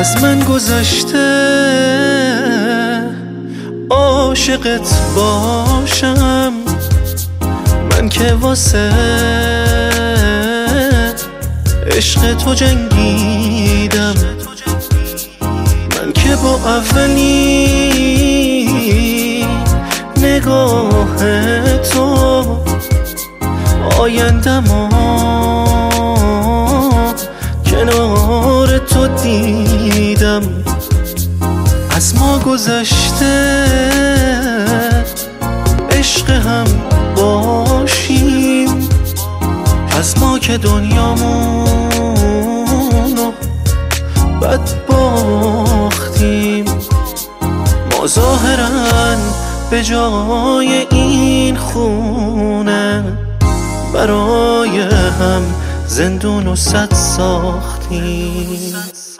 از من گذشته عاشقت باشم، من که واسه عشق تو جنگیدم، من که با اولین نگاه تو آینده‌مو کنار تو دیدم. از ما گذشته عشق هم باشیم، از ما که دنیامونو بد باختیم. ما ظاهراً به جای این خونه برای هم زندون و صد ساختیم.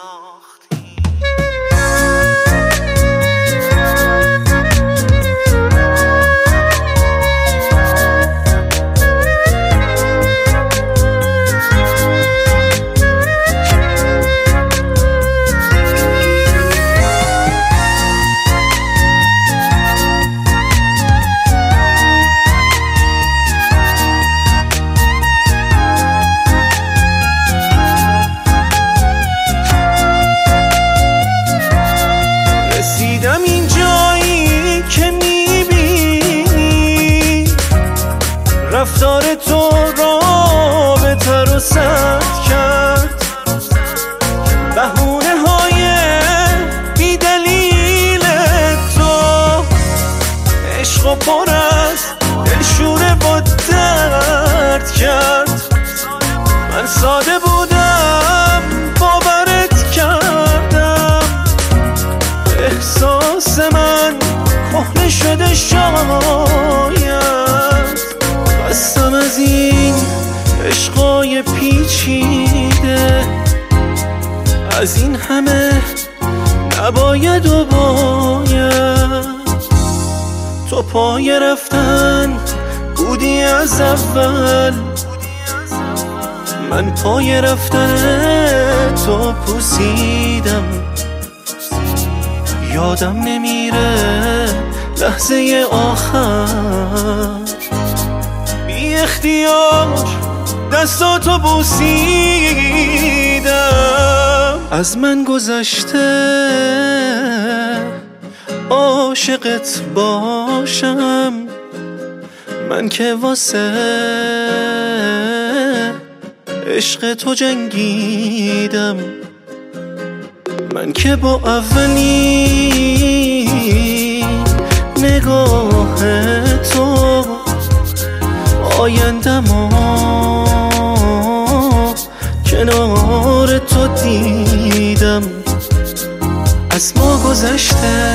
رسیدم این جایی که میبینی رفتار تو رابطه رو سد کرد، بهونه های بی دلیل تو عشق و پر از دلشوره با درد کرد. من ساده بودم باورت کردم، احساس من کهنه شده شاید، بستم از این عشقای پیچیده، از این همه نباید و باید. تو پای رفتن بودی از اول، من پای رفتن تو پوسیدم. یادم نمیره لحظه آخر بی اختیار دستاتو بوسیدم. از من گذشته عاشقت باشم، من که واسه عشق تو جنگیدم، من که با اولین نگاه تو آینده‌مو کنار تو دیدم. از ما گذشته